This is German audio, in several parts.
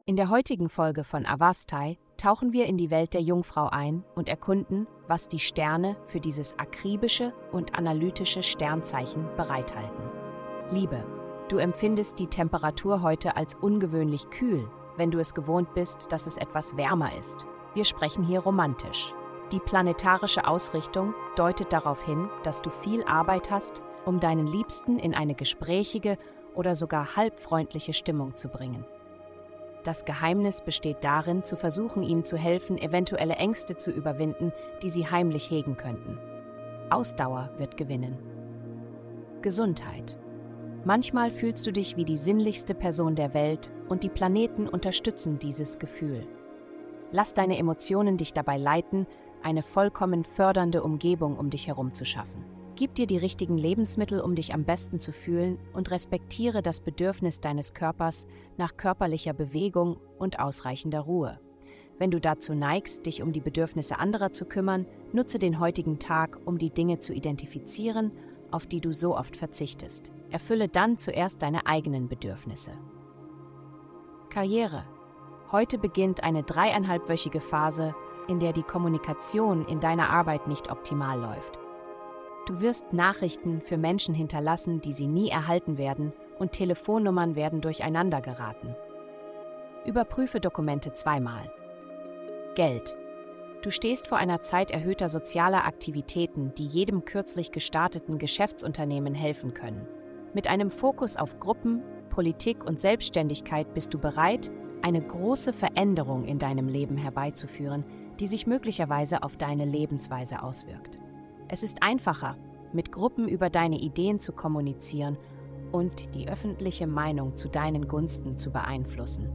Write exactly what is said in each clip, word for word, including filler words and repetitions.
In der heutigen Folge von Avastai tauchen wir in die Welt der Jungfrau ein und erkunden, was die Sterne für dieses akribische und analytische Sternzeichen bereithalten. Liebe, du empfindest die Temperatur heute als ungewöhnlich kühl, wenn du es gewohnt bist, dass es etwas wärmer ist. Wir sprechen hier romantisch. Die planetarische Ausrichtung deutet darauf hin, dass du viel Arbeit hast, um deinen Liebsten in eine gesprächige oder sogar halbfreundliche Stimmung zu bringen. Das Geheimnis besteht darin, zu versuchen, ihnen zu helfen, eventuelle Ängste zu überwinden, die sie heimlich hegen könnten. Ausdauer wird gewinnen. Gesundheit. Manchmal fühlst du dich wie die sinnlichste Person der Welt und die Planeten unterstützen dieses Gefühl. Lass deine Emotionen dich dabei leiten, eine vollkommen fördernde Umgebung um dich herum zu schaffen. Gib dir die richtigen Lebensmittel, um dich am besten zu fühlen, und respektiere das Bedürfnis deines Körpers nach körperlicher Bewegung und ausreichender Ruhe. Wenn du dazu neigst, dich um die Bedürfnisse anderer zu kümmern, nutze den heutigen Tag, um die Dinge zu identifizieren, auf die du so oft verzichtest. Erfülle dann zuerst deine eigenen Bedürfnisse. Karriere. Heute beginnt eine dreieinhalbwöchige Phase, in der die Kommunikation in deiner Arbeit nicht optimal läuft. Du wirst Nachrichten für Menschen hinterlassen, die sie nie erhalten werden, und Telefonnummern werden durcheinander geraten. Überprüfe Dokumente zweimal. Geld. Du stehst vor einer Zeit erhöhter sozialer Aktivitäten, die jedem kürzlich gestarteten Geschäftsunternehmen helfen können. Mit einem Fokus auf Gruppen, Politik und Selbstständigkeit bist du bereit, eine große Veränderung in deinem Leben herbeizuführen, die sich möglicherweise auf deine Lebensweise auswirkt. Es ist einfacher, mit Gruppen über deine Ideen zu kommunizieren und die öffentliche Meinung zu deinen Gunsten zu beeinflussen.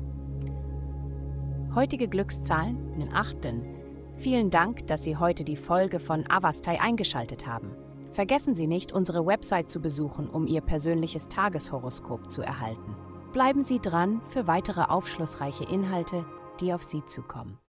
Heutige Glückszahlen in achten. Vielen Dank, dass Sie heute die Folge von Avastai eingeschaltet haben. Vergessen Sie nicht, unsere Website zu besuchen, um Ihr persönliches Tageshoroskop zu erhalten. Bleiben Sie dran für weitere aufschlussreiche Inhalte, die auf Sie zukommen.